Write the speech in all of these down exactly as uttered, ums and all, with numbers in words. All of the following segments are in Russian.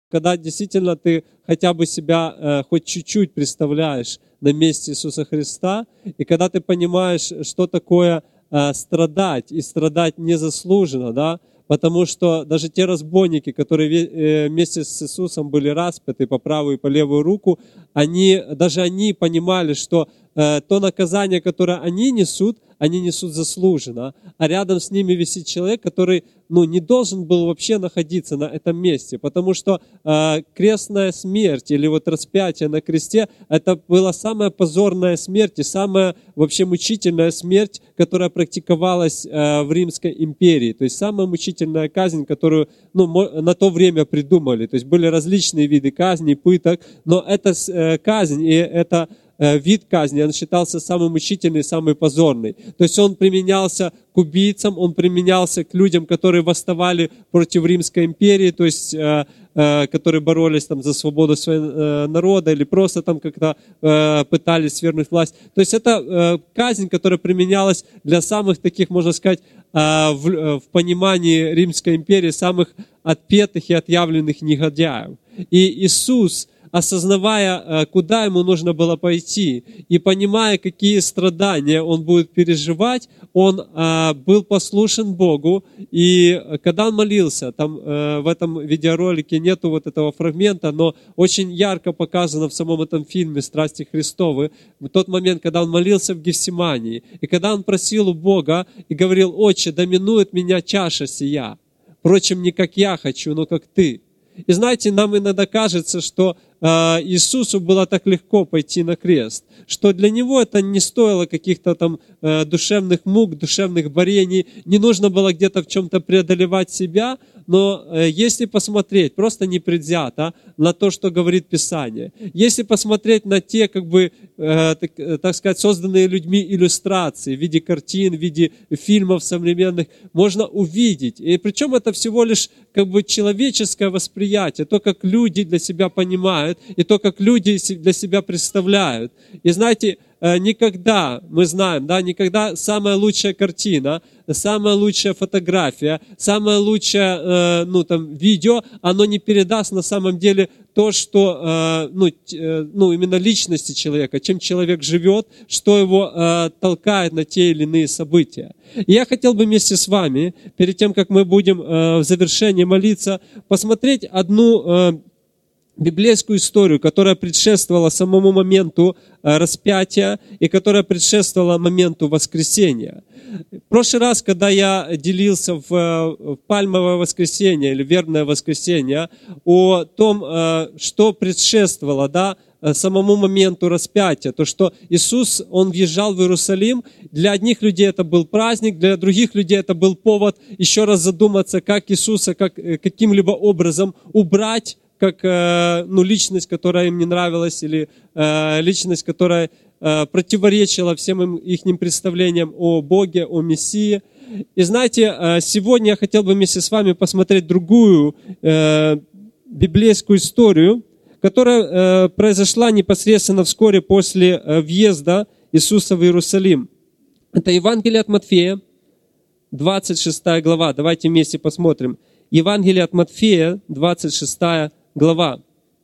когда действительно ты хотя бы себя э, хоть чуть-чуть представляешь на месте Иисуса Христа, и когда ты понимаешь, что такое э, страдать, и страдать незаслуженно, да, потому что даже те разбойники, которые вместе с Иисусом были распяты по правую и по левую руку, они, даже они понимали, что э, то наказание, которое они несут, они несут заслуженно, а рядом с ними висит человек, который ну, не должен был вообще находиться на этом месте, потому что э, крестная смерть или вот распятие на кресте, это была самая позорная смерть и самая вообще мучительная смерть, которая практиковалась э, в Римской империи, то есть самая мучительная казнь, которую ну, на то время придумали, то есть были различные виды казней, пыток, но эта э, казнь и это вид казни, он считался самый мучительный, самый позорный. То есть он применялся к убийцам, он применялся к людям, которые восставали против Римской империи, то есть э, э, которые боролись там, за свободу своего э, народа или просто там как-то э, пытались свергнуть власть. То есть это э, казнь, которая применялась для самых таких, можно сказать, э, в, в понимании Римской империи, самых отпетых и отъявленных негодяев. И Иисус, осознавая, куда ему нужно было пойти, и понимая, какие страдания он будет переживать, он а, был послушен Богу, и когда он молился, там а, в этом видеоролике нету вот этого фрагмента, но очень ярко показано в самом этом фильме «Страсти Христовы», в тот момент, когда он молился в Гефсимании, и когда он просил у Бога и говорил: «Отче, доминует меня чаша сия, впрочем, не как я хочу, но как Ты». И знаете, нам иногда кажется, что э, Иисусу было так легко пойти на крест, что для Него это не стоило каких-то там э, душевных мук, душевных борений, не нужно было где-то в чем-то преодолевать себя, но э, если посмотреть просто непредвзято на то, что говорит Писание, если посмотреть на те, как бы, э, так, так сказать, созданные людьми иллюстрации в виде картин, в виде фильмов современных, можно увидеть, и причем это всего лишь как бы человеческое восприятие, то, как люди для себя понимают, и то, как люди для себя представляют. И знаете, никогда, мы знаем, да, никогда самая лучшая картина, самая лучшая фотография, самое лучшее ну, там, видео, оно не передаст на самом деле то, что ну, ну, именно личности человека, чем человек живет, что его толкает на те или иные события. И я хотел бы вместе с вами, перед тем, как мы будем в завершении молиться, посмотреть одну библейскую историю, которая предшествовала самому моменту распятия и которая предшествовала моменту воскресения. В прошлый раз, когда я делился в, в Пальмовое воскресенье или Вербное воскресенье о том, что предшествовало, да, самому моменту распятия, то, что Иисус, Он въезжал в Иерусалим, для одних людей это был праздник, для других людей это был повод еще раз задуматься, как Иисуса как, каким-либо образом убрать, как ну, личность, которая им не нравилась, или э, личность, которая э, противоречила всем им, их представлениям о Боге, о Мессии. И знаете, э, сегодня я хотел бы вместе с вами посмотреть другую э, библейскую историю, которая э, произошла непосредственно вскоре после э, въезда Иисуса в Иерусалим. Это Евангелие от Матфея, двадцать шестая глава. Давайте вместе посмотрим. Евангелие от Матфея, двадцать шестая глава.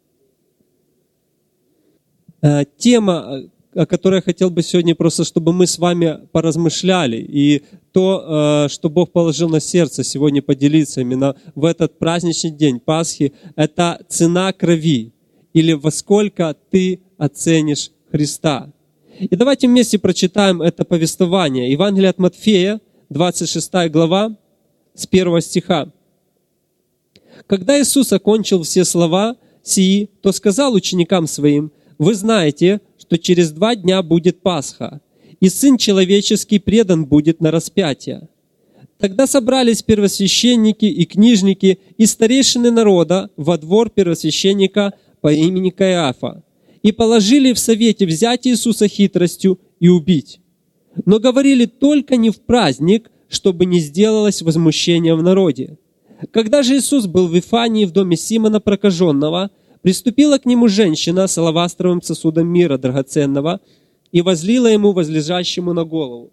Тема, о которой я хотел бы сегодня просто, чтобы мы с вами поразмышляли, и то, что Бог положил на сердце сегодня поделиться именно в этот праздничный день Пасхи, это цена крови, или во сколько ты оценишь Христа. И давайте вместе прочитаем это повествование. Евангелие от Матфея, двадцать шестая глава, с первого стиха. Когда Иисус окончил все слова сии, то сказал ученикам своим: «Вы знаете, что через два дня будет Пасха, и Сын Человеческий предан будет на распятие». Тогда собрались первосвященники и книжники и старейшины народа во двор первосвященника по имени Каиафа, и положили в совете взять Иисуса хитростью и убить. Но говорили только не в праздник, чтобы не сделалось возмущение в народе. Когда же Иисус был в Вифании в доме Симона Прокаженного, приступила к нему женщина с алавастровым сосудом мира драгоценного и возлила ему возлежащему на голову.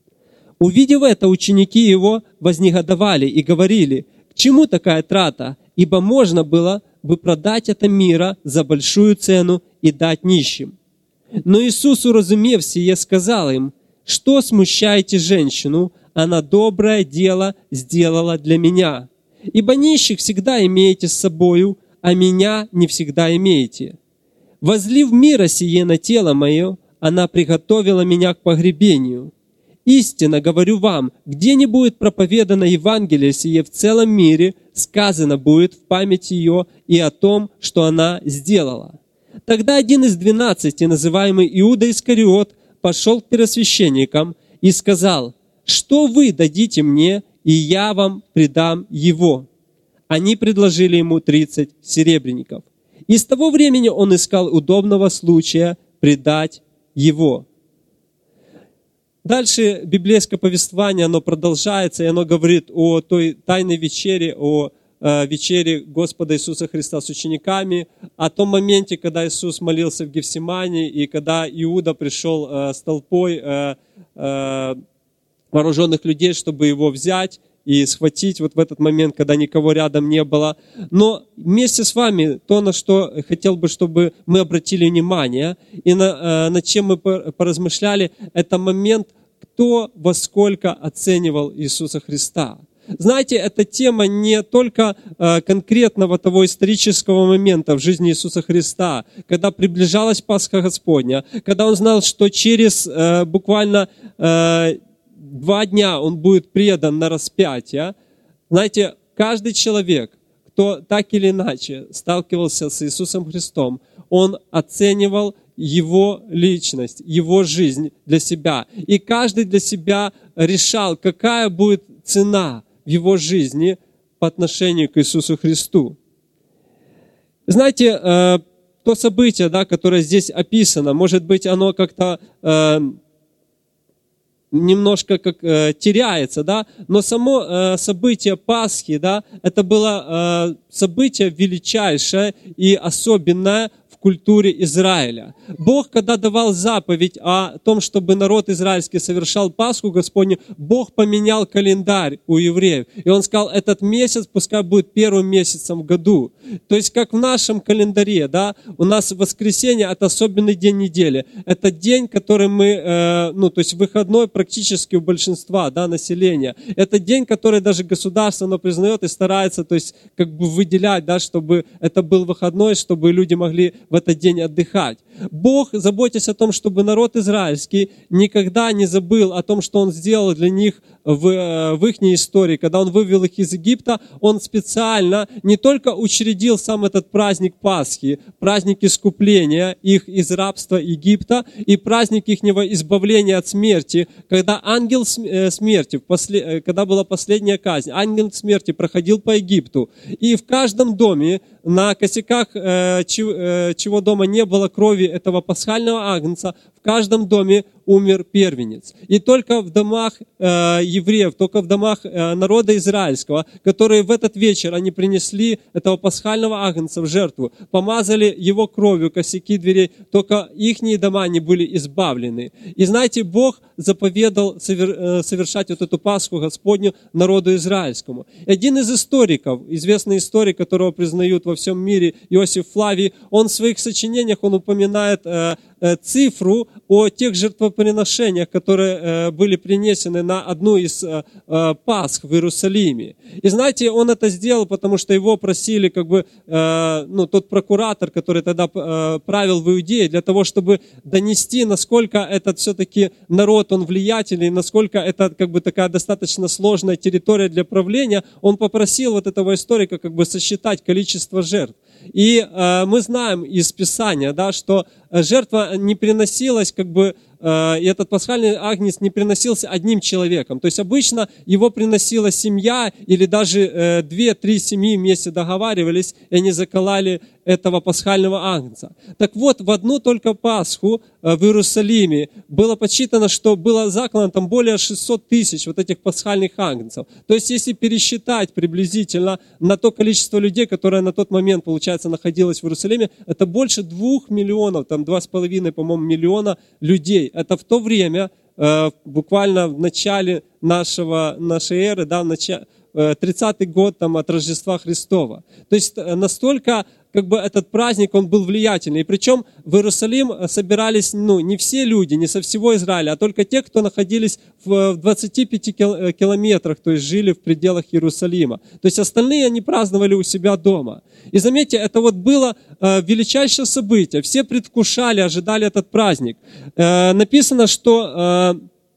Увидев это, ученики его вознегодовали и говорили: «К чему такая трата? ибо можно было бы продать это мира за большую цену и дать нищим. Но Иисус, уразумев сие, сказал им: что смущаете женщину? Она доброе дело сделала для меня. Ибо нищих всегда имеете с собою, а меня не всегда имеете. Возлив мира сие на тело мое, она приготовила меня к погребению. Истинно говорю вам, где не будет проповедано Евангелие сие в целом мире, сказано будет в память ее и о том, что она сделала. Тогда один из двенадцати, называемый Иуда Искариот, пошел к первосвященникам и сказал: что вы дадите мне, и я вам предам его? Они предложили ему тридцать серебряников. И с того времени он искал удобного случая предать его. Дальше библейское повествование, оно продолжается, и оно говорит о той тайной вечере, о э, вечере Господа Иисуса Христа с учениками, о том моменте, когда Иисус молился в Гефсимании, и когда Иуда пришел э, с толпой э, э, вооруженных людей, чтобы его взять и схватить вот в этот момент, когда никого рядом не было. Но вместе с вами то, на что хотел бы, чтобы мы обратили внимание, и на, э, над чем мы поразмышляли, это момент, кто во сколько оценивал Иисуса Христа. Знаете, эта тема не только э, конкретного того исторического момента в жизни Иисуса Христа, когда приближалась Пасха Господня, когда Он знал, что через э, буквально э, два дня Он будет предан на распятие. Знаете, каждый человек, кто так или иначе сталкивался с Иисусом Христом, он оценивал Его личность, Его жизнь для себя. И каждый для себя решал, какая будет цена в его жизни по отношению к Иисусу Христу. Знаете, то событие, да, которое здесь описано, может быть, оно как-то немножко как э, теряется, да, но само э, событие Пасхи, да, это было э, событие величайшее и особенное в культуре Израиля. Бог, когда давал заповедь о том, чтобы народ израильский совершал Пасху Господню, Бог поменял календарь у евреев. И Он сказал, этот месяц пускай будет первым месяцем в году. То есть, как в нашем календаре, да, у нас воскресенье – это особенный день недели. Это день, который мы, э, ну, то есть выходной практически у большинства, да, населения. Это день, который даже государство, оно признает и старается, то есть, как бы выделять, да, чтобы это был выходной, чтобы люди могли в этот день отдыхать. Бог, заботясь о том, чтобы народ израильский никогда не забыл о том, что Он сделал для них в, в их истории, когда Он вывел их из Египта, Он специально не только учредил сам этот праздник Пасхи, праздник искупления их из рабства Египта и праздник ихнего избавления от смерти, когда ангел смерти, когда была последняя казнь, ангел смерти проходил по Египту, и в каждом доме, на косяках чего дома не было крови этого пасхального агнца, в каждом доме умер первенец. И только в домах э, евреев, только в домах э, народа израильского, которые в этот вечер они принесли этого пасхального агнца в жертву, помазали его кровью косяки дверей, только ихние дома не были избавлены. И знаете, Бог заповедал совер, э, совершать вот эту Пасху Господню народу израильскому. И один из историков, известный историк, которого признают во всем мире, Иосиф Флавий, он в своих сочинениях он упоминает э, э, цифру о тех жертвоприношениях, которые э, были принесены на одну из э, э, Пасх в Иерусалиме. И знаете, он это сделал, потому что его просили, как бы, э, ну, тот прокуратор, который тогда э, правил в Иудее, для того, чтобы донести, насколько этот все-таки народ, он влиятельный, насколько это, как бы, такая достаточно сложная территория для правления, он попросил вот этого историка, как бы, сосчитать количество жертв. И э, мы знаем из Писания, да, что жертва не приносилась, как бы, э, и этот пасхальный агнец не приносился одним человеком. То есть обычно его приносила семья или даже э, две-три семьи вместе договаривались, и они закололи этого пасхального агнца. Так вот, в одну только Пасху э, в Иерусалиме было подсчитано, что было заклано там более шестьсот тысяч вот этих пасхальных агнцев. То есть если пересчитать приблизительно на то количество людей, которое на тот момент, получается, находилось в Иерусалиме, это больше двух миллионов, там два с половиной, по-моему, миллиона людей. Это в то время, э, буквально в начале нашего, нашей эры, да, в начале, тридцатый год там, от Рождества Христова. То есть настолько как бы этот праздник, он был влиятельный. И причем в Иерусалим собирались ну, не все люди, не со всего Израиля, а только те, кто находились в двадцати пяти километрах, то есть жили в пределах Иерусалима. То есть остальные они праздновали у себя дома. И заметьте, это вот было э, величайшее событие. Все предвкушали, ожидали этот праздник. Э, написано, что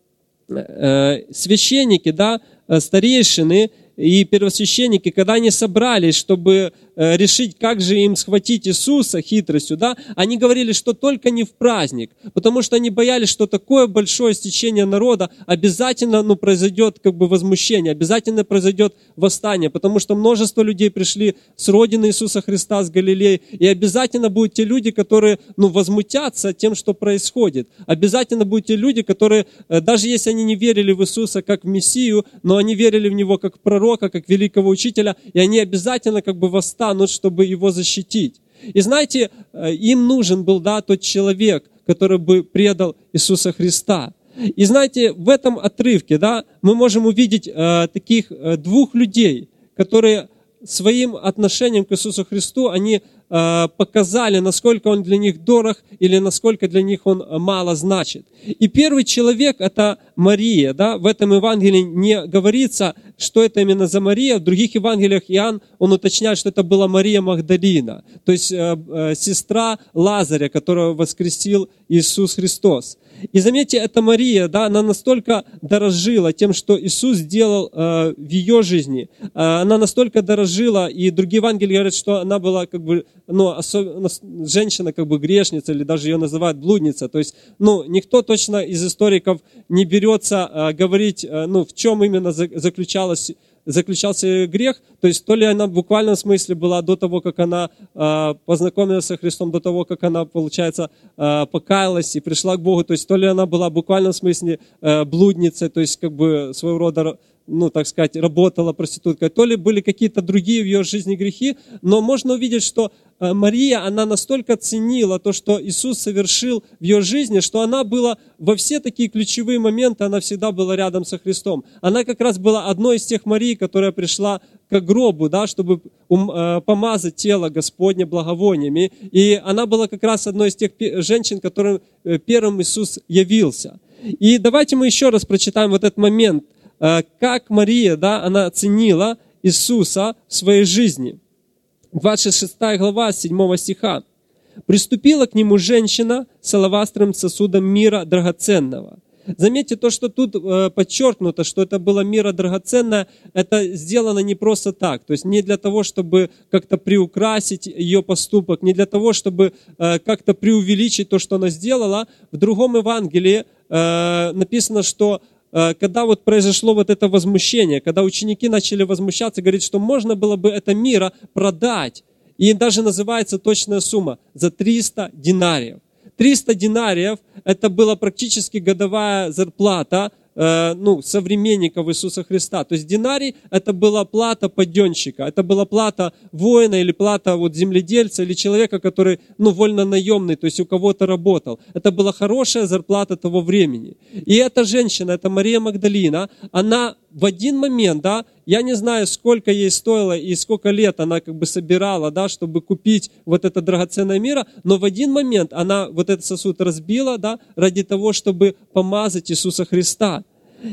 э, э, священники, да, старейшины и первосвященники, когда они собрались, чтобы э, решить, как же им схватить Иисуса хитростью, да, они говорили, что только не в праздник, потому что они боялись, что такое большое стечение народа обязательно ну, произойдет как бы возмущение, обязательно произойдет восстание, потому что множество людей пришли с родины Иисуса Христа, с Галилеи, и обязательно будут те люди, которые ну, возмутятся тем, что происходит. Обязательно будут те люди, которые, э, даже если они не верили в Иисуса как в Мессию, но они верили в Него как в пророка, как великого учителя, и они обязательно как бы восстанут, чтобы его защитить. И знаете, им нужен был, да, тот человек, который бы предал Иисуса Христа. И знаете, в этом отрывке, да, мы можем увидеть э, таких э, двух людей, которые своим отношением к Иисусу Христу, они э, показали, насколько Он для них дорог или насколько для них Он мало значит. И первый человек – это Мария. Да? В этом Евангелии не говорится, что это именно за Мария. В других Евангелиях Иоанн, он уточняет, что это была Мария Магдалина, то есть э, э, сестра Лазаря, которого воскресил Иисус Христос. И заметьте, эта Мария, да, она настолько дорожила тем, что Иисус сделал э, в ее жизни. Э, она настолько дорожила, и другие Евангелия говорят, что она была как бы, ну, особенно, женщина как бы грешница, или даже ее называют блудница. То есть, ну, никто точно из историков не берется э, говорить, э, ну, в чем именно заключалась заключался грех, то есть то ли она в буквальном смысле была до того, как она э, познакомилась со Христом, до того, как она, получается, э, покаялась и пришла к Богу, то есть то ли она была в буквальном смысле э, блудницей, то есть как бы своего рода, ну, так сказать, работала проституткой, то ли были какие-то другие в ее жизни грехи, но можно увидеть, что э, Мария, она настолько ценила то, что Иисус совершил в ее жизни, что она была во все такие ключевые моменты, она всегда была рядом со Христом. Она как раз была одной из тех Марий, которая пришла к гробу, да, чтобы ум, э, помазать тело Господне благовониями. И она была как раз одной из тех женщин, которым э, первым Иисус явился. И давайте мы еще раз прочитаем вот этот момент, э, как Мария, да, она ценила Иисуса в своей жизни. двадцать шестая глава, седьмого стиха. «Приступила к нему женщина с алавастровым сосудом мира драгоценного». Заметьте то, что тут э, подчеркнуто, что это было мира драгоценное, это сделано не просто так, то есть не для того, чтобы как-то приукрасить ее поступок, не для того, чтобы э, как-то преувеличить то, что она сделала. В другом Евангелии э, написано, что э, когда вот произошло вот это возмущение, когда ученики начали возмущаться, говорит, что можно было бы это мира продать, и даже называется точная сумма – за триста динариев. триста динариев – это была практически годовая зарплата э, ну, современников Иисуса Христа. То есть динарий – это была плата паденщика, это была плата воина или плата вот, земледельца или человека, который ну, вольно-наемный, то есть у кого-то работал. Это была хорошая зарплата того времени. И эта женщина, это Мария Магдалина, она в один момент, да, я не знаю, сколько ей стоило и сколько лет она как бы собирала, да, чтобы купить вот это драгоценное мира, но в один момент она вот этот сосуд разбила, да, ради того, чтобы помазать Иисуса Христа.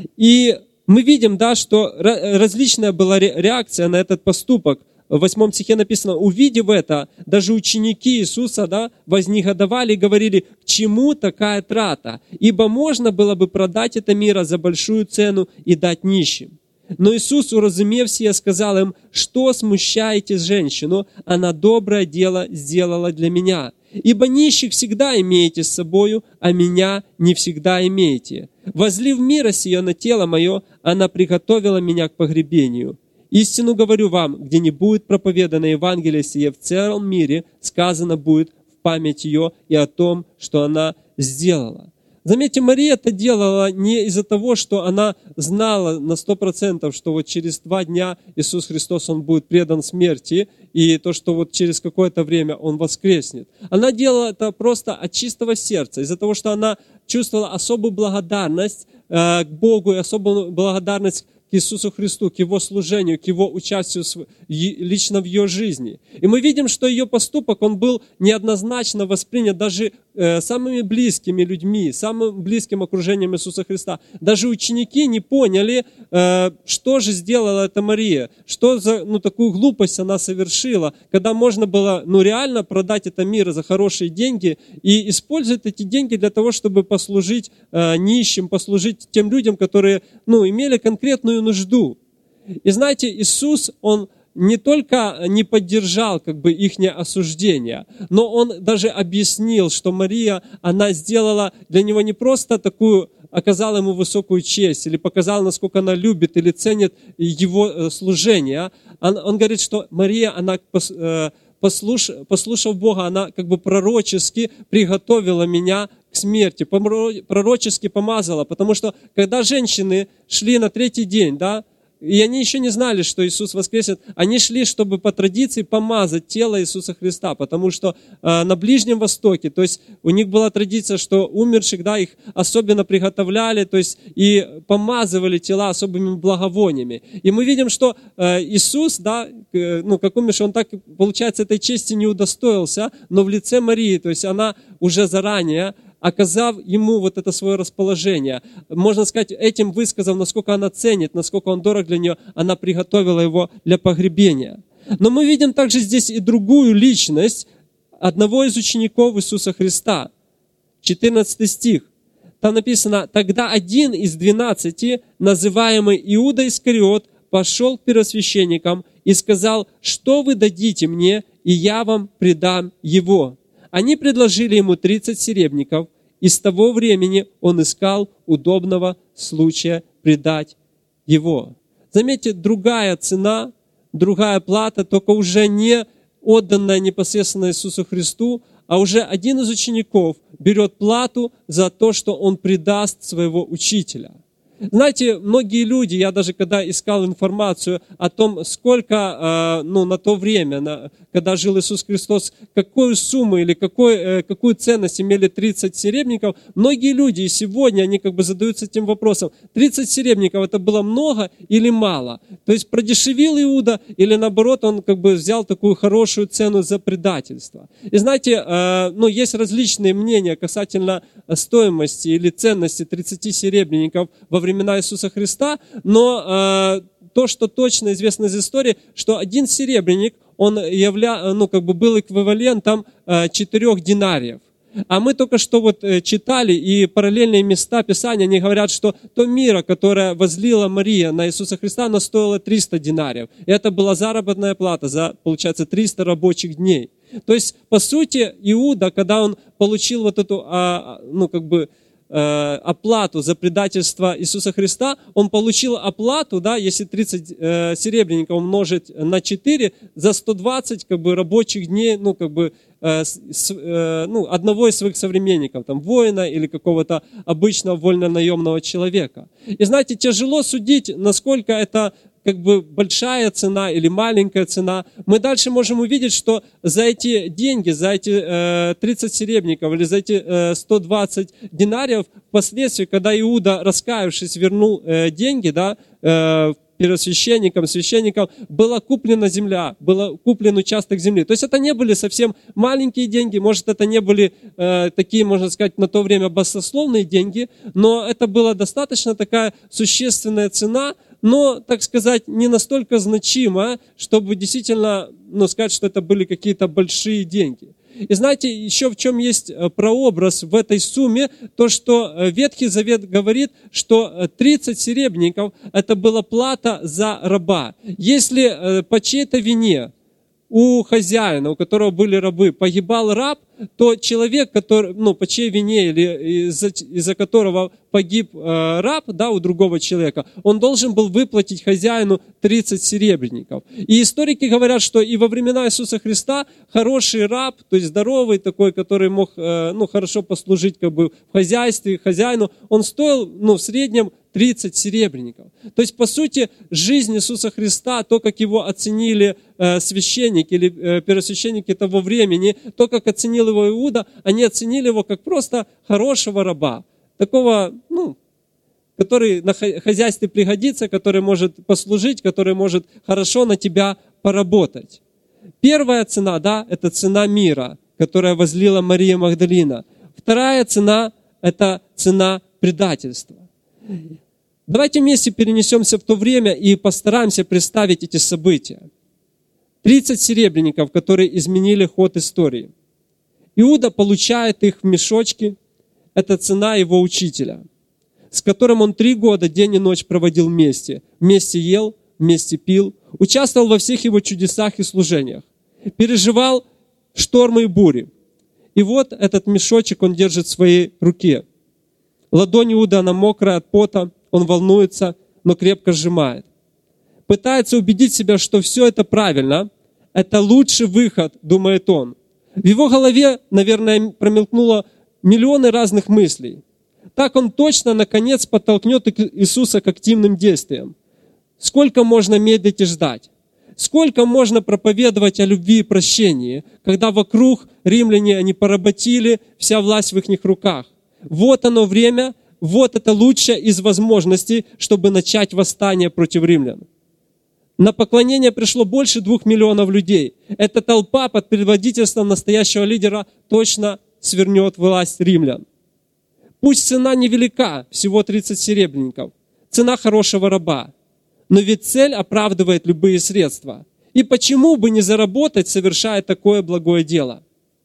И мы видим, да, что различная была реакция на этот поступок. В восьмом стихе написано: «Увидев это, даже ученики Иисуса, да, вознегодовали и говорили, к чему такая трата? Ибо можно было бы продать это мира за большую цену и дать нищим». Но Иисус, уразумев сие, сказал им: «Что смущаете женщину? Она доброе дело сделала для меня. Ибо нищих всегда имеете с собою, а меня не всегда имеете. Возлив мира сие на тело мое, она приготовила меня к погребению. Истину говорю вам, где не будет проповедано Евангелие сие в целом мире, сказано будет в память ее и о том, что она сделала». Заметьте, Мария это делала не из-за того, что она знала на сто процентов, что вот через два дня Иисус Христос, Он будет предан смерти, и то, что вот через какое-то время Он воскреснет. Она делала это просто от чистого сердца, из-за того, что она чувствовала особую благодарность э, к Богу и особую благодарность к Иисусу Христу, к Его служению, к Его участию лично в ее жизни. И мы видим, что ее поступок, он был неоднозначно воспринят даже э, самыми близкими людьми, самым близким окружением Иисуса Христа. Даже ученики не поняли, э, что же сделала эта Мария, что за ну, такую глупость она совершила, когда можно было ну, реально продать это мир за хорошие деньги и использовать эти деньги для того, чтобы послужить э, нищим, послужить тем людям, которые ну, имели конкретную нужду. И знаете, Иисус, Он не только не поддержал как бы их осуждение, но Он даже объяснил, что Мария, она сделала для Него не просто такую, оказала Ему высокую честь, или показала, насколько она любит или ценит Его служение. Он, он говорит, что Мария, она послуш, послушав Бога, она как бы пророчески приготовила меня к смерти, пророчески помазала, потому что когда женщины шли на третий день, да, и они еще не знали, что Иисус воскреснет, они шли, чтобы по традиции помазать тело Иисуса Христа, потому что э, на Ближнем Востоке, то есть у них была традиция, что умерших, да, их особенно приготовляли, то есть и помазывали тела особыми благовониями. И мы видим, что э, Иисус, да, э, ну, как умерший, он так, получается, этой чести не удостоился, но в лице Марии, то есть она уже заранее, оказав ему вот это свое расположение, можно сказать, этим высказав, насколько она ценит, насколько он дорог для нее, она приготовила его для погребения. Но мы видим также здесь и другую личность одного из учеников Иисуса Христа. четырнадцатый стих. Там написано: «Тогда один из двенадцати, называемый Иуда Искариот, пошел к первосвященникам и сказал: что вы дадите мне, и я вам предам его». Они предложили ему тридцать серебряников, и с того времени он искал удобного случая предать его. Заметьте, другая цена, другая плата, только уже не отданная непосредственно Иисусу Христу, а уже один из учеников берет плату за то, что он предаст своего учителя. Знаете, многие люди, я даже когда искал информацию о том, сколько, ну, на то время, когда жил Иисус Христос, какую сумму или какой, какую ценность имели тридцать серебряников, многие люди и сегодня, они как бы задаются этим вопросом: тридцать серебряников это было много или мало? То есть продешевил Иуда или наоборот он как бы взял такую хорошую цену за предательство? И знаете, ну, есть различные мнения касательно стоимости или ценности тридцати серебряников во время времена Иисуса Христа, но э, то, что точно известно из истории, что один серебряник, он явля, ну, как бы был эквивалентом э, четырех динариев. А мы только что вот читали, и параллельные места Писания, они говорят, что то миро, которое возлила Мария на Иисуса Христа, оно стоило триста динариев. И это была заработная плата за, получается, триста рабочих дней. То есть, по сути, Иуда, когда он получил вот эту, а, ну, как бы, оплату за предательство Иисуса Христа, он получил оплату, да, если тридцать э, серебряников умножить на четыре, за сто двадцать как бы, рабочих дней, ну, как бы, э, с, э, ну, одного из своих современников, там, воина или какого-то обычного вольно-наемного человека. И знаете, тяжело судить, насколько это как бы большая цена или маленькая цена. Мы дальше можем увидеть, что за эти деньги, за эти э, тридцать серебряников или за эти э, сто двадцать динариев, впоследствии, когда Иуда, раскаявшись, вернул э, деньги, да, э, первосвященникам, священникам, была куплена земля, был куплен участок земли. То есть это не были совсем маленькие деньги, может, это не были э, такие, можно сказать, на то время баснословные деньги, но это была достаточно такая существенная цена, но, так сказать, не настолько значимо, чтобы действительно, ну, сказать, что это были какие-то большие деньги. И знаете, еще в чем есть прообраз в этой сумме, то, что Ветхий Завет говорит, что тридцать серебряников – это была плата за раба. Если по чьей-то вине у хозяина, у которого были рабы, погибал раб, то человек, который, ну, по чьей вине или из-за, из-за которого погиб э, раб, да, у другого человека, он должен был выплатить хозяину тридцать серебряников. И историки говорят, что и во времена Иисуса Христа хороший раб, то есть здоровый такой, который мог, э, ну, хорошо послужить как бы в хозяйстве хозяину, он стоил, ну, в среднем тридцать серебряников. То есть, по сути, жизнь Иисуса Христа, то, как его оценили э, священники или э, первосвященники того времени, то, как оценил его Иуда, они оценили его как просто хорошего раба. Такого, ну, который на хозяйстве пригодится, который может послужить, который может хорошо на тебя поработать. Первая цена, да, это цена мира, которая возлила Мария Магдалина. Вторая цена – это цена предательства. Давайте вместе перенесемся в то время и постараемся представить эти события. тридцать серебряников, которые изменили ход истории. Иуда получает их в мешочки. Это цена его учителя, с которым он три года день и ночь проводил вместе. Вместе ел, вместе пил, участвовал во всех его чудесах и служениях. Переживал штормы и бури. И вот этот мешочек он держит в своей руке. Ладонь Иуда, она мокрая от пота, он волнуется, но крепко сжимает. Пытается убедить себя, что все это правильно, это лучший выход, думает он. В его голове, наверное, промелькнуло миллионы разных мыслей. Так он точно, наконец, подтолкнет Иисуса к активным действиям. Сколько можно медлить и ждать? Сколько можно проповедовать о любви и прощении, когда вокруг римляне, они поработили, вся власть в их руках? Вот оно время, вот это лучшее из возможностей, чтобы начать восстание против римлян. На поклонение пришло больше двух миллионов людей. Эта толпа под предводительством настоящего лидера точно свернет власть римлян. Пусть цена невелика, всего тридцать серебряников, цена хорошего раба, но ведь цель оправдывает любые средства. И почему бы не заработать, совершая такое благое дело?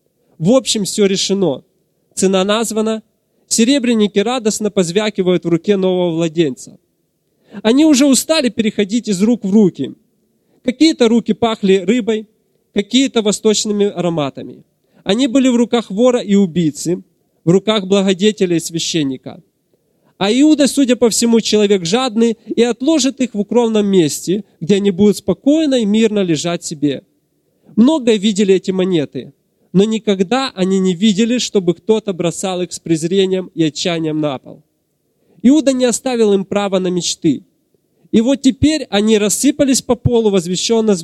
В общем, все решено. Цена названа, серебряники радостно позвякивают в руке нового владельца. Они уже устали переходить из рук в руки. Какие-то руки пахли рыбой, какие-то восточными ароматами. Они были в руках вора и убийцы, в руках благодетеля и священника. А Иуда, судя по всему, человек жадный и отложит их в укромном месте, где они будут спокойно и мирно лежать себе. Многое видели эти монеты, но никогда они не видели, чтобы кто-то бросал их с презрением и отчаянием на пол. Иуда не оставил им права на мечты. И вот теперь они рассыпались по полу, возмущенно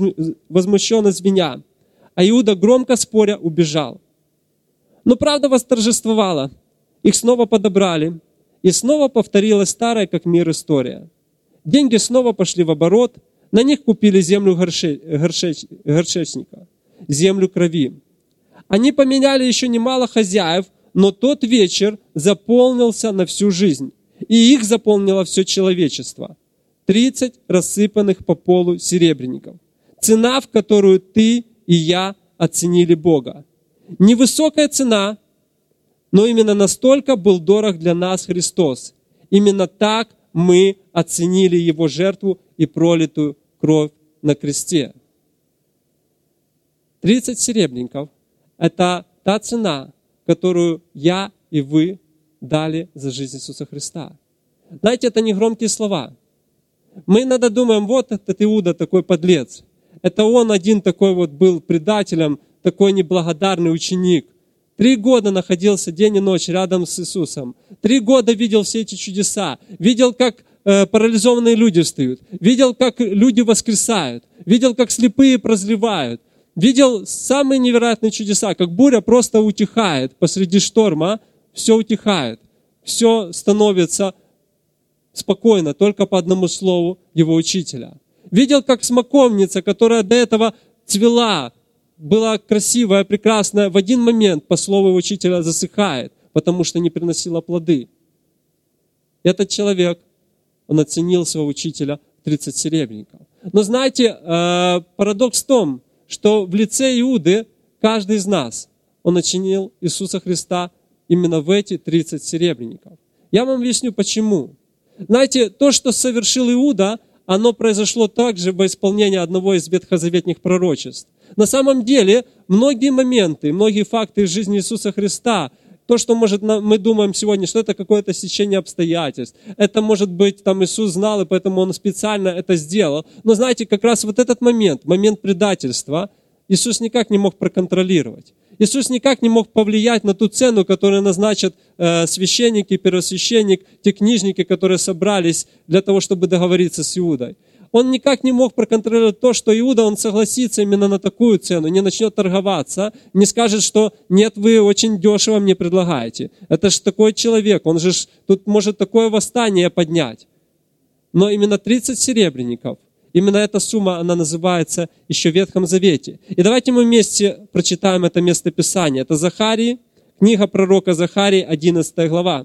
звеня, а Иуда, громко споря, убежал. Но правда восторжествовала. Их снова подобрали. И снова повторилась старая, как мир, история. Деньги снова пошли в оборот. На них купили землю горше... горше... горшечника, землю крови. Они поменяли еще немало хозяев, но тот вечер заполнился на всю жизнь. И их заполнило все человечество. тридцать рассыпанных по полу серебряников. Цена, в которую ты и я оценили Бога. Невысокая цена, но именно настолько был дорог для нас Христос. Именно так мы оценили Его жертву и пролитую кровь на кресте. тридцать серебряников – это та цена, которую я и вы дали за жизнь Иисуса Христа. Знаете, это не громкие слова. Мы иногда думаем, вот этот Иуда такой подлец. Это он один такой вот был предателем, такой неблагодарный ученик. Три года находился день и ночь рядом с Иисусом. Три года видел все эти чудеса. Видел, как э, парализованные люди встают. Видел, как люди воскресают. Видел, как слепые прозревают. Видел самые невероятные чудеса, как буря просто утихает посреди шторма. Все утихает. Все становится спокойно, только по одному слову его учителя. Видел, как смоковница, которая до этого цвела, была красивая, прекрасная, в один момент, по слову его учителя, засыхает, потому что не приносила плоды. Этот человек, он оценил своего учителя тридцать серебряников. Но знаете, парадокс в том, что в лице Иуды каждый из нас, он оценил Иисуса Христа именно в эти тридцать серебряников. Я вам объясню, почему. Знаете, то, что совершил Иуда, оно произошло также во исполнении одного из ветхозаветных пророчеств. На самом деле, многие моменты, многие факты из жизни Иисуса Христа, то, что может, мы думаем сегодня, что это какое-то стечение обстоятельств, это может быть, там Иисус знал, и поэтому Он специально это сделал. Но знаете, как раз вот этот момент, момент предательства, Иисус никак не мог проконтролировать. Иисус никак не мог повлиять на ту цену, которую назначат э, священники, первосвященник, те книжники, которые собрались для того, чтобы договориться с Иудой. он никак не мог проконтролировать то, что Иуда, он согласится именно на такую цену, не начнет торговаться, не скажет, что нет, вы очень дешево мне предлагаете. Это же такой человек, он же тут может такое восстание поднять. Но именно тридцать серебряников, именно эта сумма, она называется еще в Ветхом Завете. И давайте мы вместе прочитаем это местописание. Это Захарии, книга пророка Захарии, одиннадцатая глава.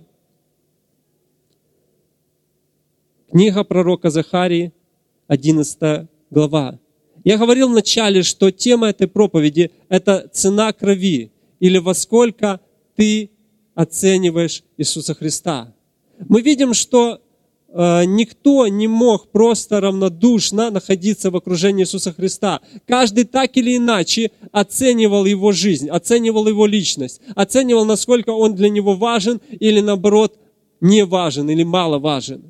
Книга пророка Захарии, одиннадцатая глава. Я говорил вначале, что тема этой проповеди – это цена крови, или во сколько ты оцениваешь Иисуса Христа. Мы видим, что э, никто не мог просто равнодушно находиться в окружении Иисуса Христа. Каждый так или иначе оценивал его жизнь, оценивал его личность, оценивал, насколько он для него важен или, наоборот, не важен или мало важен.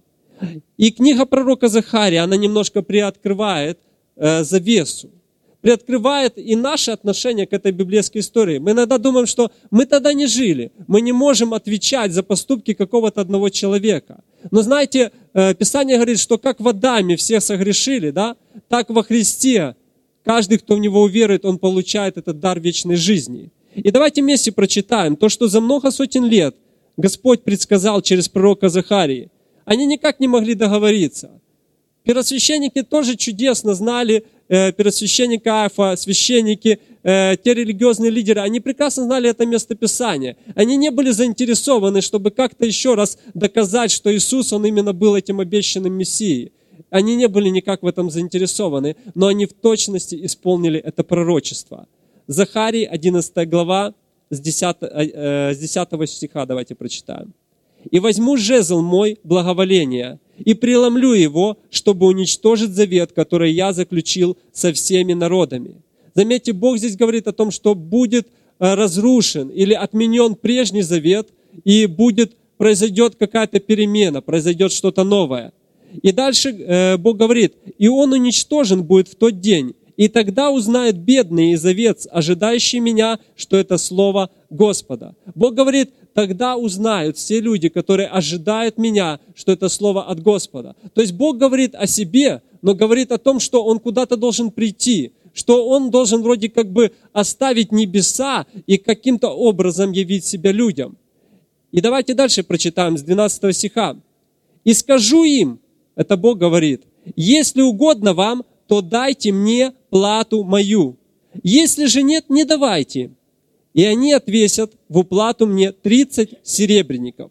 И книга пророка Захария, она немножко приоткрывает э, завесу, приоткрывает и наше отношение к этой библейской истории. Мы иногда думаем, что мы тогда не жили, мы не можем отвечать за поступки какого-то одного человека. Но знаете, э, Писание говорит, что как в Адаме все согрешили, да, так во Христе каждый, кто в Него уверует, он получает этот дар вечной жизни. И давайте вместе прочитаем то, что за много сотен лет Господь предсказал через пророка Захарии. Они никак не могли договориться. Первосвященники тоже чудесно знали, э, первосвященник Каиафа, священники, э, те религиозные лидеры, они прекрасно знали это местописание. Они не были заинтересованы, чтобы как-то еще раз доказать, что Иисус, Он именно был этим обещанным Мессией. Они не были никак в этом заинтересованы, но они в точности исполнили это пророчество. Захарии, одиннадцатая глава, с десятого, э, с десятого стиха давайте прочитаем. «И возьму жезл мой благоволения, и преломлю его, чтобы уничтожить завет, который я заключил со всеми народами». Заметьте, Бог здесь говорит о том, что будет разрушен или отменен прежний завет, и будет, произойдет какая-то перемена, произойдет что-то новое. И дальше э, Бог говорит, «И он уничтожен будет в тот день, и тогда узнают бедные из овец, ожидающие меня, что это слово Господа». Бог говорит, тогда узнают все люди, которые ожидают меня, что это слово от Господа. То есть Бог говорит о себе, но говорит о том, что Он куда-то должен прийти, что Он должен вроде как бы оставить небеса и каким-то образом явить себя людям. И давайте дальше прочитаем с двенадцатого стиха. «И скажу им», это Бог говорит, «если угодно вам, то дайте мне плату мою. Если же нет, не давайте. И они отвесят в уплату мне тридцать серебряников.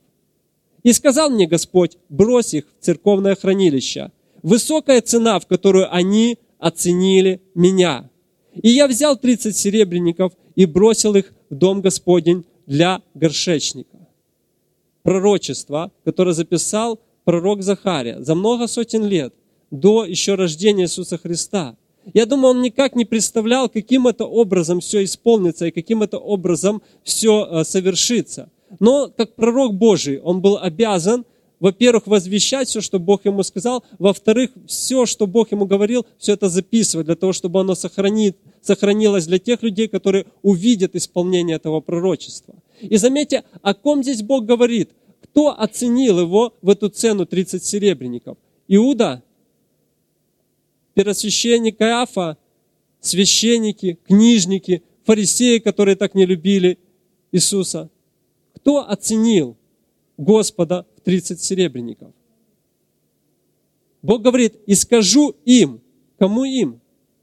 И сказал мне Господь, брось их в церковное хранилище. Высокая цена, в которую они оценили меня. И я взял тридцать серебряников и бросил их в дом Господень для горшечника». Пророчество, которое записал пророк Захария за много сотен лет до еще рождения Иисуса Христа. Я думаю, он никак не представлял, каким это образом все исполнится и каким это образом все совершится. Но как пророк Божий, он был обязан, во-первых, возвещать все, что Бог ему сказал, во-вторых, все, что Бог ему говорил, все это записывать, для того, чтобы оно сохранит, сохранилось для тех людей, которые увидят исполнение этого пророчества. И заметьте, о ком здесь Бог говорит? Кто оценил его в эту цену тридцать серебряников? Иуда? Первосвященник Каиафа? Священники, книжники, фарисеи, которые так не любили Иисуса? Кто оценил Господа в тридцать серебряников? Бог говорит, и скажу им. Кому им?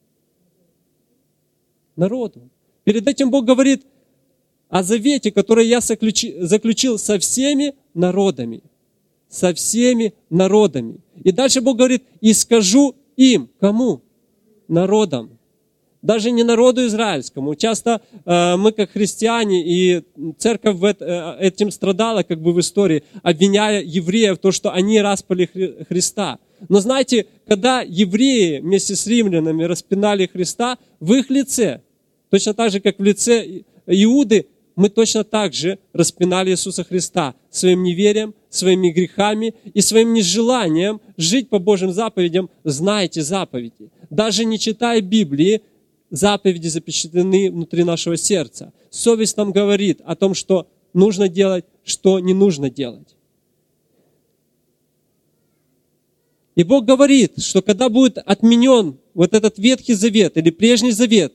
Народу. Перед этим Бог говорит о завете, который я заключил со всеми народами. Со всеми народами. И дальше Бог говорит, и скажу им. Кому? Народам. Даже не народу израильскому. Часто э, мы, как христиане, и церковь в это, э, этим страдала, как бы в истории, обвиняя евреев в том, что они распяли Хри- Христа. Но знаете, когда евреи вместе с римлянами распинали Христа, в их лице, точно так же, как в лице Иуды, мы точно так же распинали Иисуса Христа своим неверием, своими грехами и своим нежеланием жить по Божьим заповедям. Знаете заповеди. Даже не читая Библии, заповеди запечатлены внутри нашего сердца. Совесть нам говорит о том, что нужно делать, что не нужно делать. И Бог говорит, что когда будет отменен вот этот Ветхий Завет или Прежний Завет,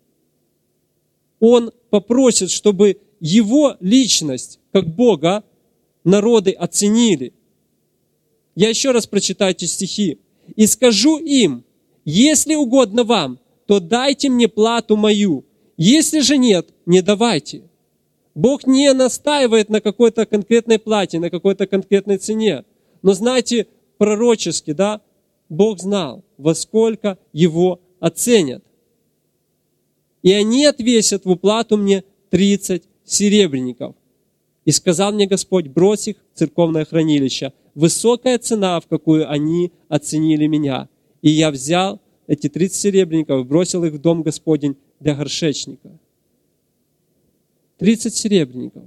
Он попросит, чтобы Его личность, как Бога, народы оценили. Я еще раз прочитаю эти стихи. «И скажу им, если угодно вам, то дайте мне плату мою. Если же нет, не давайте». Бог не настаивает на какой-то конкретной плате, на какой-то конкретной цене. Но знаете, пророчески, да, Бог знал, во сколько Его оценят. «И они отвесят в уплату мне тридцать серебряников. И сказал мне Господь, брось их в церковное хранилище. Высокая цена, в какую они оценили меня. И я взял эти тридцать серебряников и бросил их в дом Господень для горшечника». тридцать серебряников.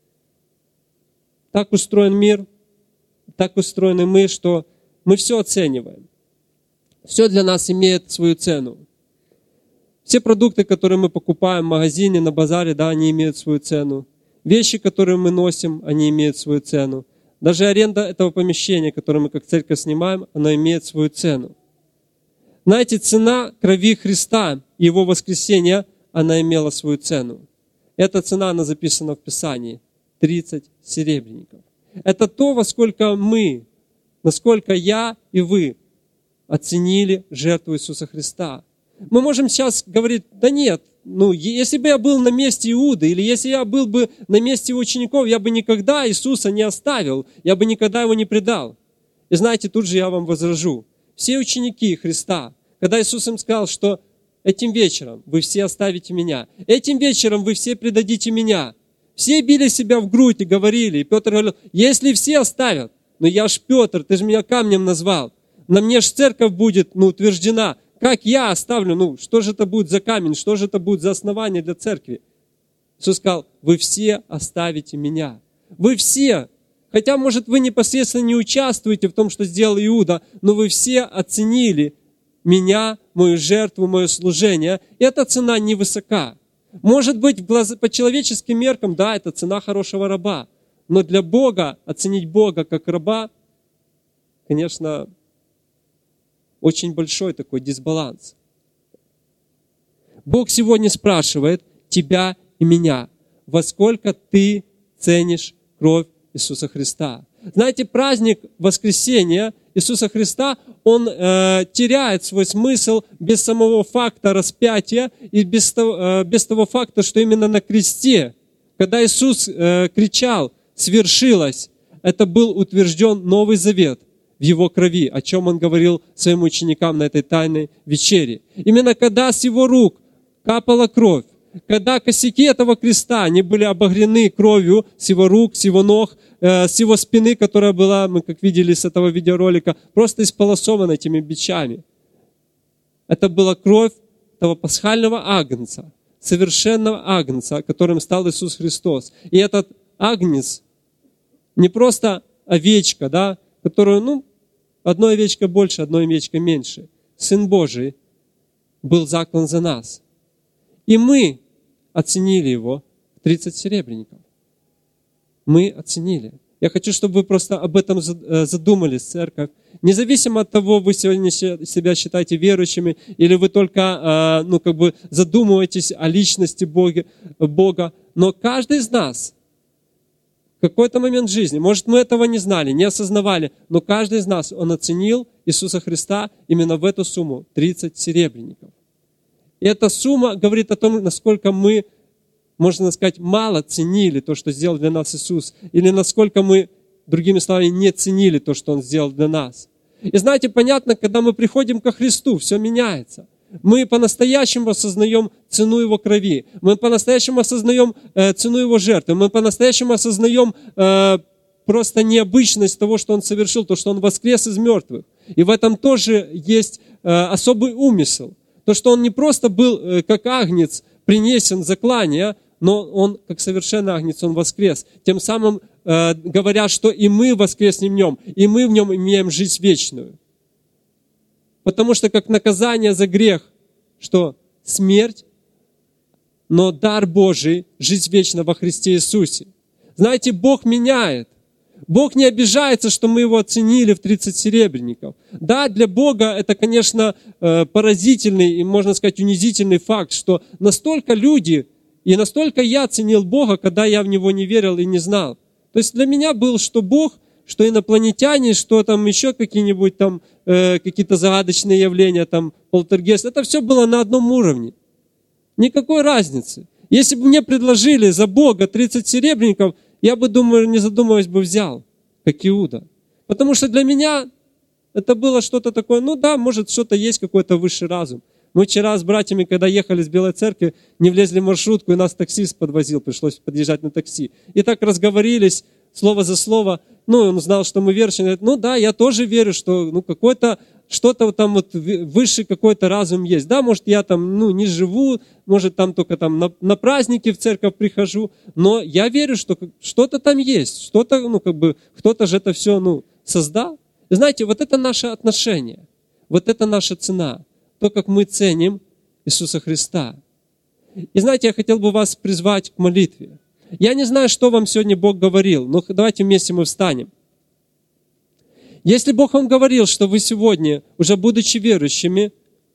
Так устроен мир, так устроены мы, что мы все оцениваем. Все для нас имеет свою цену. Все продукты, которые мы покупаем в магазине, на базаре, да, они имеют свою цену. Вещи, которые мы носим, они имеют свою цену. Даже аренда этого помещения, которое мы как церковь снимаем, оно имеет свою цену. Знаете, цена крови Христа и Его воскресения, она имела свою цену. Эта цена, она записана в Писании. тридцать серебряников. Это то, во сколько мы, насколько я и вы оценили жертву Иисуса Христа. Мы можем сейчас говорить, да нет, ну, если бы я был на месте Иуды, или если я был бы на месте учеников, я бы никогда Иисуса не оставил, я бы никогда Его не предал. И знаете, тут же я вам возражу. Все ученики Христа, когда Иисус им сказал, что этим вечером вы все оставите Меня, этим вечером вы все предадите Меня, все били себя в грудь и говорили, и Петр говорил, если все оставят, но я ж Петр, ты же меня камнем назвал, на мне ж церковь будет, ну, утверждена, как я оставлю, ну, что же это будет за камень, что же это будет за основание для церкви? Иисус сказал, вы все оставите Меня. Вы все, хотя, может, вы непосредственно не участвуете в том, что сделал Иуда, но вы все оценили Меня, мою жертву, мое служение. И эта цена невысока. Может быть, по человеческим меркам, да, это цена хорошего раба. Но для Бога, оценить Бога как раба, конечно, очень большой такой дисбаланс. Бог сегодня спрашивает тебя и меня, во сколько ты ценишь кровь Иисуса Христа. Знаете, праздник воскресения Иисуса Христа, он э, теряет свой смысл без самого факта распятия и без того, э, без того факта, что именно на кресте, когда Иисус э, кричал «свершилось», это был утвержден Новый Завет в Его крови, о чем Он говорил своим ученикам на этой тайной вечере. Именно когда с Его рук капала кровь, когда косяки этого креста, они были обогрены кровью с Его рук, с Его ног, э, с Его спины, которая была, мы как видели с этого видеоролика, просто исполосована этими бичами. Это была кровь того пасхального агнца, совершенного агнца, которым стал Иисус Христос. И этот агнец не просто овечка, да, которую, ну, одной овечкой больше, одной овечкой меньше. Сын Божий был заклан за нас. И мы оценили Его в тридцать серебряников. Мы оценили. Я хочу, чтобы вы просто об этом задумались, церковь. Независимо от того, вы сегодня себя считаете верующими, или вы только, ну, как бы задумываетесь о личности Бога, Бога, но каждый из нас в какой-то момент жизни, может, мы этого не знали, не осознавали, но каждый из нас, он оценил Иисуса Христа именно в эту сумму, тридцать серебряников. И эта сумма говорит о том, насколько мы, можно сказать, мало ценили то, что сделал для нас Иисус, или насколько мы, другими словами, не ценили то, что Он сделал для нас. И знаете, понятно, когда мы приходим ко Христу, все меняется. Мы по-настоящему осознаем цену Его крови. Мы по-настоящему осознаем э, цену Его жертвы. Мы по-настоящему осознаем э, просто необычность того, что Он совершил, то, что Он воскрес из мертвых. И в этом тоже есть э, особый умысел. То, что Он не просто был, э, как агнец, принесен за клание, но Он, как совершенный агнец, Он воскрес. Тем самым э, говоря, что и мы воскреснем в Нем, и мы в Нем имеем жизнь вечную. Потому что как наказание за грех, что смерть, но дар Божий, жизнь вечна во Христе Иисусе. Знаете, Бог меняет. Бог не обижается, что мы его оценили в тридцать серебряников. Да, для Бога это, конечно, поразительный и, можно сказать, унизительный факт, что настолько люди и настолько я ценил Бога, когда я в Него не верил и не знал. То есть для меня был, что Бог, что инопланетяне, что там еще какие-нибудь там э, какие-то загадочные явления, там полтергейст, это все было на одном уровне. Никакой разницы. Если бы мне предложили за Бога тридцать серебряников, я бы, думаю, не задумываясь бы взял, как Иуда. Потому что для меня это было что-то такое, ну да, может что-то есть, какой-то высший разум. Мы вчера с братьями, когда ехали с Белой Церкви, не влезли в маршрутку, и нас таксист подвозил, пришлось подъезжать на такси. И так разговорились, слово за слово. Ну, он знал, что мы верующие. Говорит, ну да, я тоже верю, что ну, какой-то, что-то там вот высший какой-то разум есть. Да, может, я там ну, не живу, может, там только там на, на праздники в церковь прихожу, но я верю, что что-то там есть, что-то, ну, как бы, кто-то же это все ну, создал. И знаете, вот это наше отношение, вот это наша цена. То, как мы ценим Иисуса Христа. И знаете, я хотел бы вас призвать к молитве. Я не знаю, что вам сегодня Бог говорил, но давайте вместе мы встанем. Если Бог вам говорил, что вы сегодня, уже будучи верующими,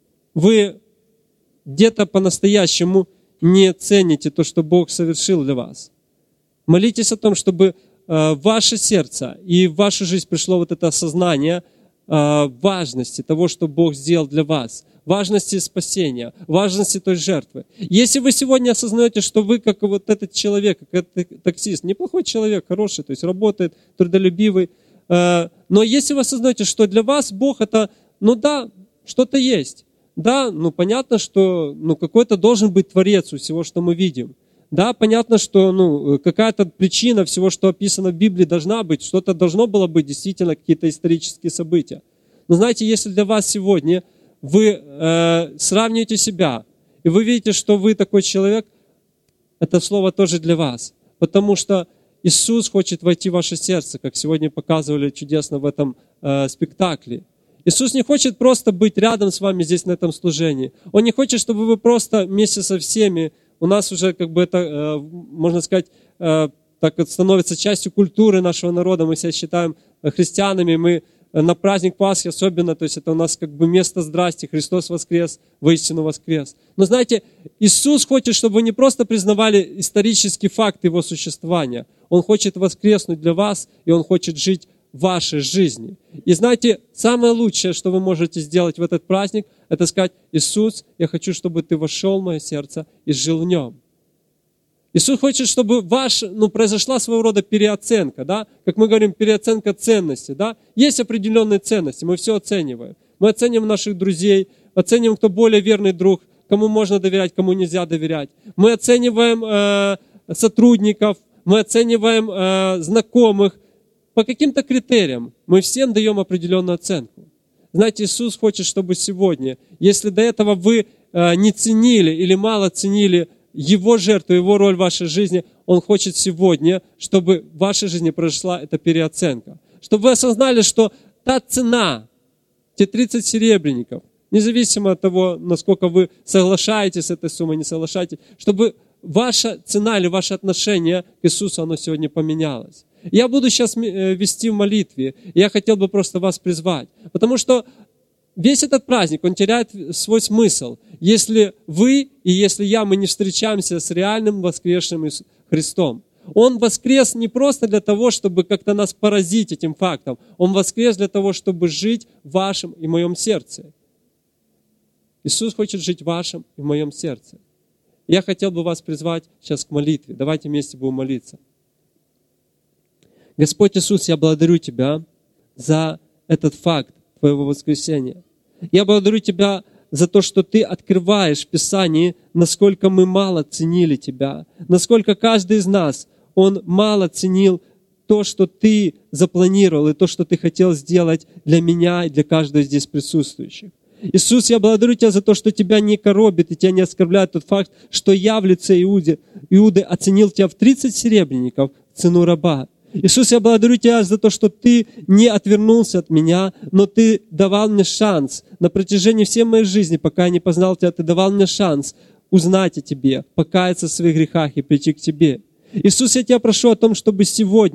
вы где-то по-настоящему не цените то, что Бог совершил для вас, молитесь о том, чтобы в ваше сердце и в вашу жизнь пришло вот это осознание важности того, что Бог сделал для вас, важности спасения, важности той жертвы. Если вы сегодня осознаете, что вы как вот этот человек, как этот таксист, неплохой человек, хороший, то есть работает, трудолюбивый, но если вы осознаете, что для вас Бог это, ну да, что-то есть, да, ну понятно, что ну, какой-то должен быть Творец у всего, что мы видим. Да, понятно, что ну, какая-то причина всего, что описано в Библии, должна быть, что-то должно было быть, действительно, какие-то исторические события. Но знаете, если для вас сегодня вы э, сравниваете себя, и вы видите, что вы такой человек, это слово тоже для вас. Потому что Иисус хочет войти в ваше сердце, как сегодня показывали чудесно в этом э, спектакле. Иисус не хочет просто быть рядом с вами здесь на этом служении. Он не хочет, чтобы вы просто вместе со всеми, у нас уже как бы это, э, можно сказать, э, так вот становится частью культуры нашего народа, мы себя считаем христианами, мы на праздник Пасхи особенно, то есть это у нас как бы место здрасти, Христос воскрес, воистину воскрес. Но знаете, Иисус хочет, чтобы вы не просто признавали исторический факт Его существования. Он хочет воскреснуть для вас, и Он хочет жить в вашей жизни. И знаете, самое лучшее, что вы можете сделать в этот праздник, это сказать: Иисус, я хочу, чтобы Ты вошел в мое сердце и жил в нем. Иисус хочет, чтобы ваш, ну, произошла своего рода переоценка, да? Как мы говорим, переоценка ценностей, да? Есть определенные ценности, мы все оцениваем. Мы оцениваем наших друзей, оцениваем, кто более верный друг, кому можно доверять, кому нельзя доверять. Мы оцениваем э, сотрудников, мы оцениваем э, знакомых. По каким-то критериям мы всем даем определенную оценку. Знаете, Иисус хочет, чтобы сегодня, если до этого вы э, не ценили или мало ценили Его жертву, Его роль в вашей жизни, Он хочет сегодня, чтобы в вашей жизни произошла эта переоценка. Чтобы вы осознали, что та цена, те тридцать серебряников, независимо от того, насколько вы соглашаетесь с этой суммой, не соглашаетесь, чтобы ваша цена или ваше отношение к Иисусу, оно сегодня поменялось. Я буду сейчас вести в молитве, и я хотел бы просто вас призвать, потому что весь этот праздник, он теряет свой смысл, если вы и если я, мы не встречаемся с реальным воскресшим Христом. Он воскрес не просто для того, чтобы как-то нас поразить этим фактом. Он воскрес для того, чтобы жить в вашем и моем сердце. Иисус хочет жить в вашем и в моем сердце. Я хотел бы вас призвать сейчас к молитве. Давайте вместе будем молиться. Господь Иисус, я благодарю Тебя за этот факт Твоего воскресения. Я благодарю Тебя за то, что Ты открываешь в Писании, насколько мы мало ценили Тебя, насколько каждый из нас, он мало ценил то, что Ты запланировал, и то, что Ты хотел сделать для меня и для каждого здесь присутствующих. Иисус, я благодарю Тебя за то, что Тебя не коробит и Тебя не оскорбляет тот факт, что я в лице Иуды, Иуды оценил Тебя в тридцать серебряников цену раба. Иисус, я благодарю Тебя за то, что Ты не отвернулся от меня, но Ты давал мне шанс на протяжении всей моей жизни, пока я не познал Тебя, Ты давал мне шанс узнать о Тебе, покаяться в своих грехах и прийти к Тебе. Иисус, я Тебя прошу о том, чтобы сегодня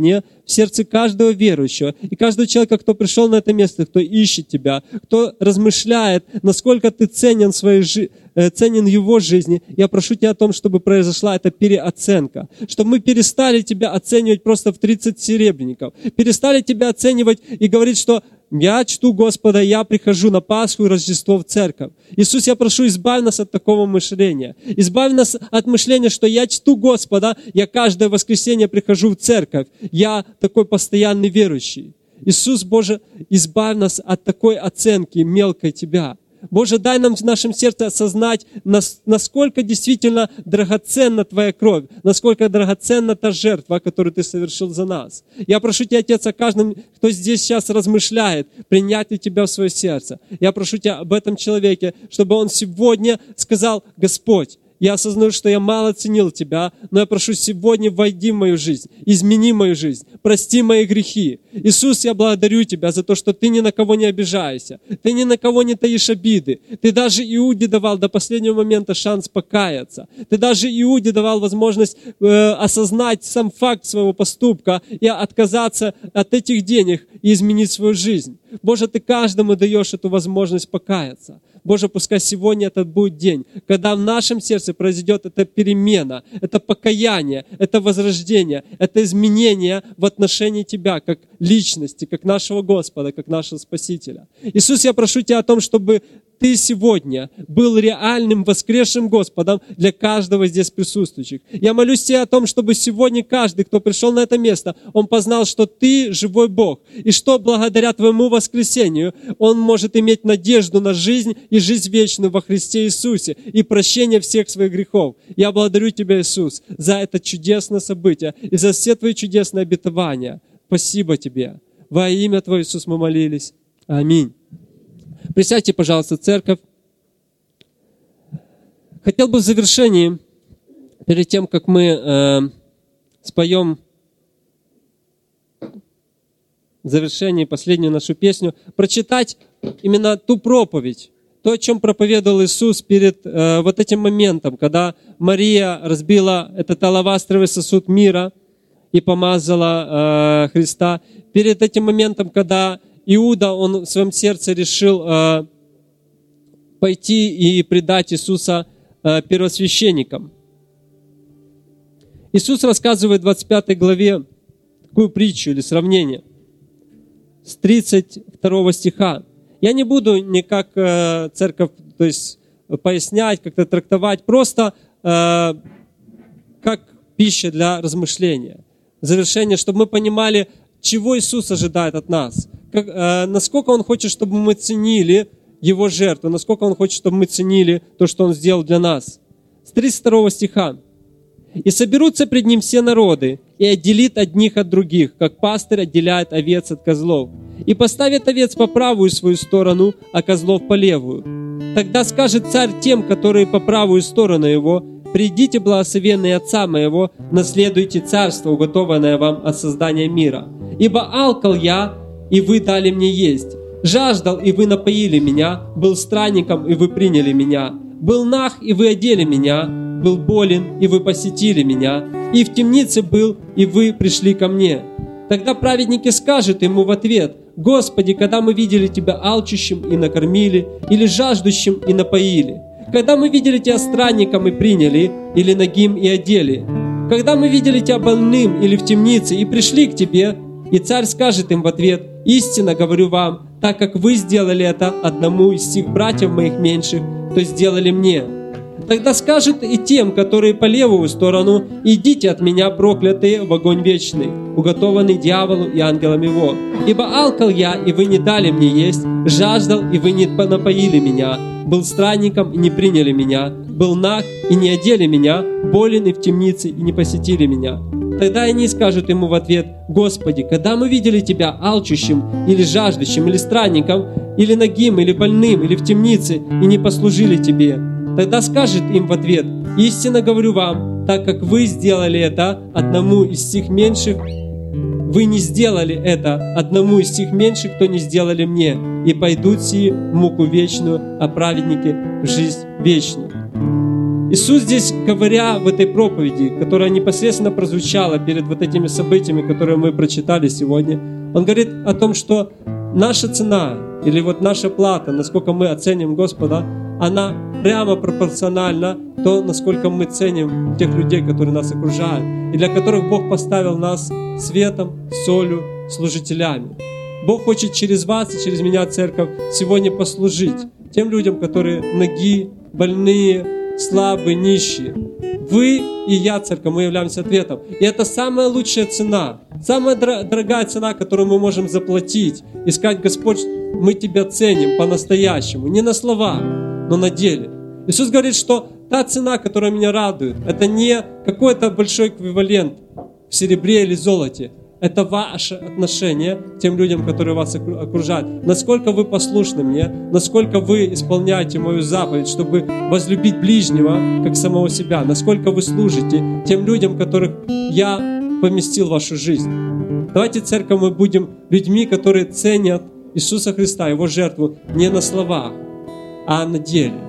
в сердце каждого верующего и каждого человека, кто пришел на это место, кто ищет Тебя, кто размышляет, насколько Ты ценен в своей жизни, ценен в его жизни. Я прошу Тебя о том, чтобы произошла эта переоценка, чтобы мы перестали Тебя оценивать просто в тридцать серебряников, перестали Тебя оценивать и говорить, что я чту Господа, я прихожу на Пасху и Рождество в церковь. Иисус, я прошу, избавь нас от такого мышления. Избавь нас от мышления, что я чту Господа, я каждое воскресенье прихожу в церковь. Я такой постоянный верующий. Иисус, Боже, избавь нас от такой оценки мелкой Тебя. Боже, дай нам в нашем сердце осознать, насколько действительно драгоценна Твоя кровь, насколько драгоценна та жертва, которую Ты совершил за нас. Я прошу Тебя, Отец, о каждом, кто здесь сейчас размышляет, принять ли Тебя в свое сердце. Я прошу Тебя об этом человеке, чтобы он сегодня сказал: Господь, я осознаю, что я мало ценил Тебя, но я прошу, сегодня войди в мою жизнь, измени мою жизнь, прости мои грехи. Иисус, я благодарю Тебя за то, что Ты ни на кого не обижаешься, Ты ни на кого не таишь обиды. Ты даже Иуде давал до последнего момента шанс покаяться. Ты даже Иуде давал возможность э, осознать сам факт своего поступка и отказаться от этих денег и изменить свою жизнь. Боже, Ты каждому даешь эту возможность покаяться. Боже, пускай сегодня этот будет день, когда в нашем сердце произойдет эта перемена, это покаяние, это возрождение, это изменение в отношении Тебя, как личности, как нашего Господа, как нашего Спасителя. Иисус, я прошу Тебя о том, чтобы Ты сегодня был реальным воскресшим Господом для каждого здесь присутствующих. Я молюсь Тебе о том, чтобы сегодня каждый, кто пришел на это место, он познал, что Ты живой Бог, и что благодаря Твоему воскресению он может иметь надежду на жизнь и жизнь вечную во Христе Иисусе и прощение всех своих грехов. Я благодарю Тебя, Иисус, за это чудесное событие и за все Твои чудесные обетования. Спасибо Тебе. Во имя Твое, Иисус, мы молились. Аминь. Присядьте, пожалуйста, церковь. Хотел бы в завершении, перед тем, как мы э, споем в завершении последнюю нашу песню, прочитать именно ту проповедь, то, о чем проповедовал Иисус перед э, вот этим моментом, когда Мария разбила этот алавастровый сосуд мира и помазала э, Христа, перед этим моментом, когда Иуда, он в своем сердце решил э, пойти и предать Иисуса э, первосвященникам. Иисус рассказывает в двадцать пятой главе такую притчу или сравнение с тридцать второго стиха. Я не буду никак э, церковь, то есть пояснять, как-то трактовать, просто э, как пища для размышления. Завершение, чтобы мы понимали, чего Иисус ожидает от нас. Как, э, насколько Он хочет, чтобы мы ценили Его жертву, насколько Он хочет, чтобы мы ценили то, что Он сделал для нас. С тридцать второго стиха. «И соберутся пред Ним все народы, и отделит одних от других, как пастырь отделяет овец от козлов, и поставит овец по правую свою сторону, а козлов по левую. Тогда скажет царь тем, которые по правую сторону его: придите, благословенные Отца моего, наследуйте царство, уготованное вам от создания мира. Ибо алкал я, и вы дали мне есть, жаждал, и вы напоили меня, был странником, и вы приняли меня, был наг, и вы одели меня, был болен, и вы посетили меня, и в темнице был, и вы пришли ко мне. Тогда праведники скажут ему в ответ: Господи, когда мы видели Тебя алчущим и накормили, или жаждущим и напоили? Когда мы видели Тебя странником и приняли, или нагим и одели? Когда мы видели Тебя больным или в темнице и пришли к Тебе? И царь скажет им в ответ: истинно говорю вам, так как вы сделали это одному из сих братьев моих меньших, то сделали мне. Тогда скажет и тем, которые по левую сторону: идите от меня, проклятые, в огонь вечный, уготованный дьяволу и ангелам его. Ибо алкал я, и вы не дали мне есть, жаждал, и вы не напоили меня, был странником, и не приняли меня, был наг, и не одели меня, болен и в темнице, и не посетили меня. Тогда они скажут ему в ответ: Господи, когда мы видели Тебя алчущим, или жаждущим, или странником, или нагим, или больным, или в темнице, и не послужили Тебе? Тогда скажет им в ответ: истинно говорю вам, так как вы сделали это одному из сих меньших, вы не сделали это одному из сих меньших, кто не сделали мне, и пойдут сии в муку вечную, а праведники в жизнь вечную. Иисус здесь, говоря в этой проповеди, которая непосредственно прозвучала перед вот этими событиями, которые мы прочитали сегодня, Он говорит о том, что наша цена или вот наша плата, насколько мы оценим Господа, она прямо пропорциональна то, насколько мы ценим тех людей, которые нас окружают, и для которых Бог поставил нас светом, солью, служителями. Бог хочет через вас и через меня, церковь, сегодня послужить тем людям, которые ноги, больные, слабые, нищие. Вы и я, церковь, мы являемся ответом. И это самая лучшая цена, самая дорогая цена, которую мы можем заплатить. И сказать: Господь, мы Тебя ценим по-настоящему, не на словах, но на деле. Иисус говорит, что та цена, которая меня радует, это не какой-то большой эквивалент в серебре или золоте. Это ваше отношение к тем людям, которые вас окружают. Насколько вы послушны мне, насколько вы исполняете мою заповедь, чтобы возлюбить ближнего, как самого себя. Насколько вы служите тем людям, которых я поместил в вашу жизнь. Давайте, церковь, мы будем людьми, которые ценят Иисуса Христа, Его жертву не на словах, а на деле.